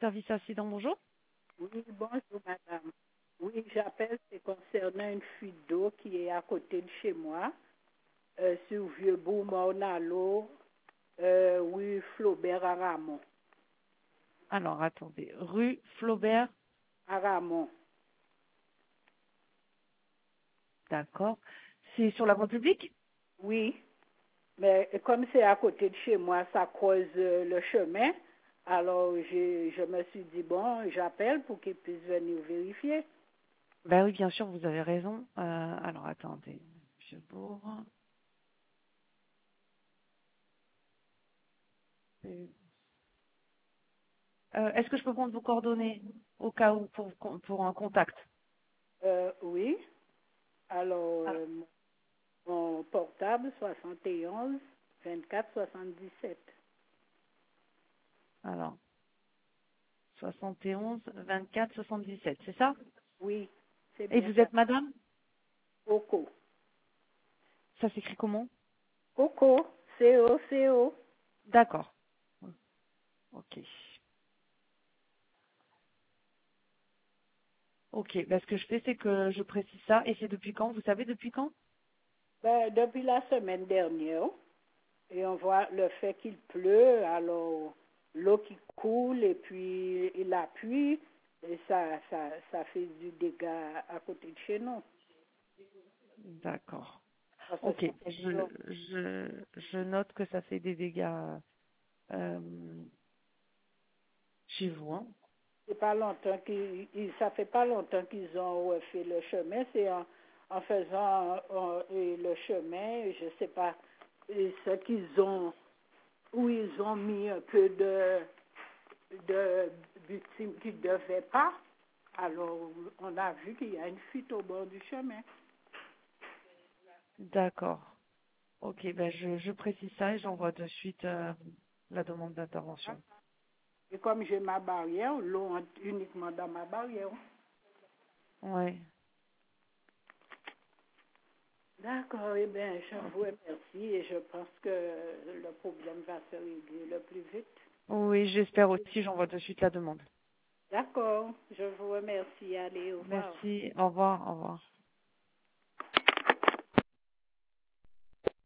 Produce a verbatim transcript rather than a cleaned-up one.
service accident, bonjour. Oui, bonjour madame. Oui, j'appelle, c'est concernant une fuite d'eau qui est à côté de chez moi, euh, sur Vieux-Bourg, Mornalo, euh, rue Flaubert à Ramon. Alors, attendez. Rue Flaubert, À Ramon. d'accord. C'est sur la voie publique? Oui, mais comme c'est à côté de chez moi, ça creuse euh, le chemin. Alors, je, je me suis dit, bon, j'appelle pour qu'ils puissent venir vérifier. Ben oui, bien sûr, vous avez raison. Euh, alors, attendez. Vieux-Bourg. Euh, Est-ce que je peux prendre vos coordonnées au cas où pour, pour un contact? Euh, oui, alors, Ah, euh, mon portable, soixante et onze, vingt-quatre, soixante-dix-sept. alors, soixante et onze, vingt-quatre, soixante-dix-sept, c'est ça? Oui, c'est Et bien vous ça. êtes madame? Coco. Ça s'écrit comment? Coco. C O C O. D'accord. Ok. Ok. Ben, ce que je fais, c'est que je précise ça. Et c'est depuis quand? Vous savez depuis quand? Ben, depuis la semaine dernière, et on voit le fait qu'il pleut, alors l'eau qui coule et puis il la pluie, et ça, ça, ça fait du dégât à côté de chez nous. D'accord. Parce que Ok. ça fait Je, longtemps. je, je note que ça fait des dégâts euh, chez vous. Hein. C'est pas longtemps qu'ils, ils- ça fait pas longtemps qu'ils ont euh, fait le chemin, c'est en, en faisant euh, et le chemin, je sais pas, et ce qu'ils ont, où ils ont mis un peu de de victimes qui ne devaient pas. Alors, on a vu qu'il y a une fuite au bord du chemin. D'accord. Ok. Ben, je, je précise ça et j'envoie de suite euh, la demande d'intervention. Et comme j'ai ma barrière, l'eau entre uniquement dans ma barrière. Ouais. D'accord, eh bien, je vous Ok. remercie et je pense que le problème va se régler le plus vite. Oui, j'espère aussi. J'envoie de suite la demande. D'accord, je vous remercie. Allez, au revoir. Merci. Au revoir. Au revoir.